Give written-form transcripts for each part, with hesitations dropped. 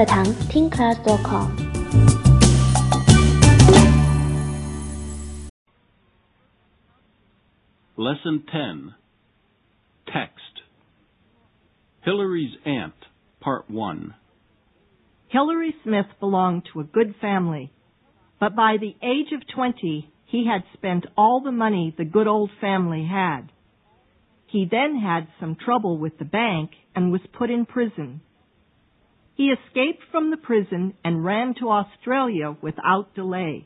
课堂听 class.com。 Lesson 10. Text. Hillary's Aunt, Part 1. Hilary Smith belonged to a good family, but by the age of 20, he had spent all the money the good old family had. He then had some trouble with the bank and was put in prison. He escaped from the prison and ran to Australia without delay.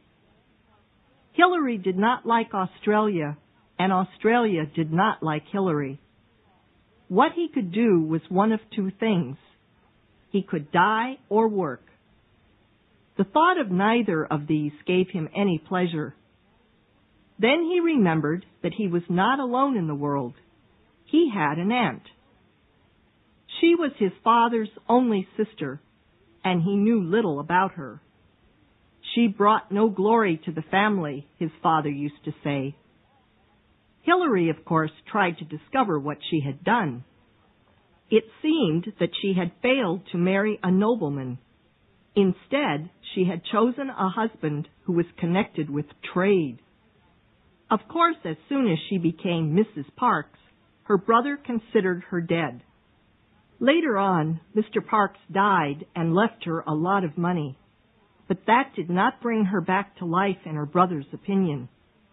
Hilary did not like Australia, and Australia did not like Hilary. What he could do was one of two things. He could die or work. The thought of neither of these gave him any pleasure. Then he remembered that he was not alone in the world. He had an aunt. She was his father's only sister, and he knew little about her. She brought no glory to the family, his father used to say. Hilary, of course, tried to discover what she had done. It seemed that she had failed to marry a nobleman. Instead, she had chosen a husband who was connected with trade. Of course, as soon as she became Mrs. Parks, her brother considered her dead. Later on, Mr. Parks died and left her a lot of money, but that did not bring her back to life in her brother's opinion.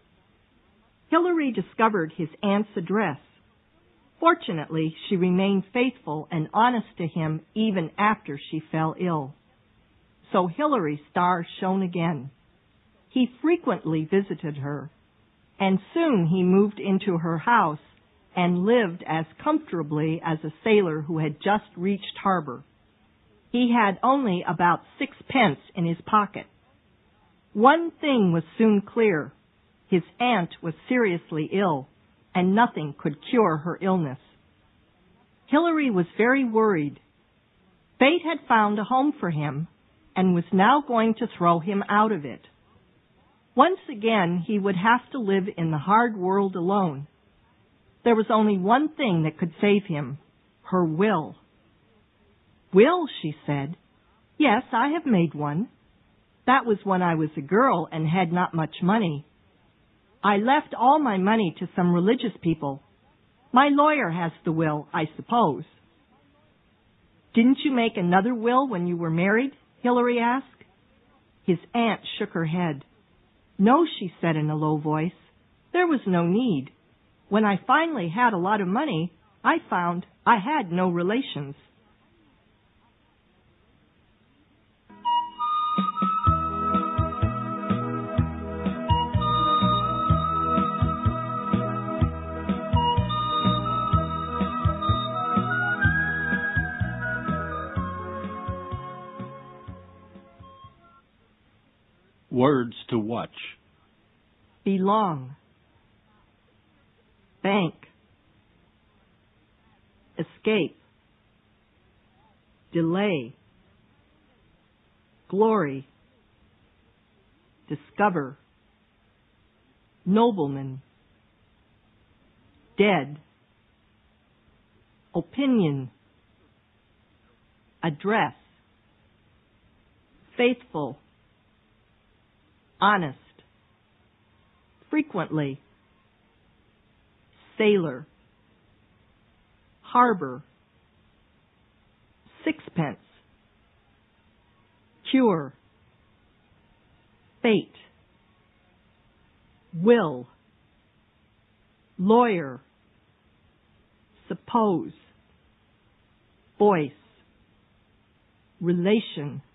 Hilary discovered his aunt's address. Fortunately, she remained faithful and honest to him even after she fell ill. So Hilary's star shone again. He frequently visited her, and soon he moved into her house and lived as comfortably as a sailor who had just reached harbor. He had only about 6 pence in his pocket. One thing was soon clear. His aunt was seriously ill, and nothing could cure her illness. Hilary was very worried. Fate had found a home for him, and was now going to throw him out of it. Once again, he would have to live in the hard world alone. There was only one thing that could save him, her will. Will, she said. Yes, I have made one. That was when I was a girl and had not much money. I left all my money to some religious people. My lawyer has the will, I suppose. Didn't you make another will when you were married? Hilary asked. His aunt shook her head. No, she said in a low voice. There was no need. When I finally had a lot of money, I found I had no relations. Words to watch. Belong. Bank. Escape. Delay. Glory. Discover. Nobleman. Dead. Opinion. Address. Faithful. Honest. Frequently. Sailor. Harbor. 6 pence. Cure. Fate. Will. Lawyer. Suppose. Voice. Relation.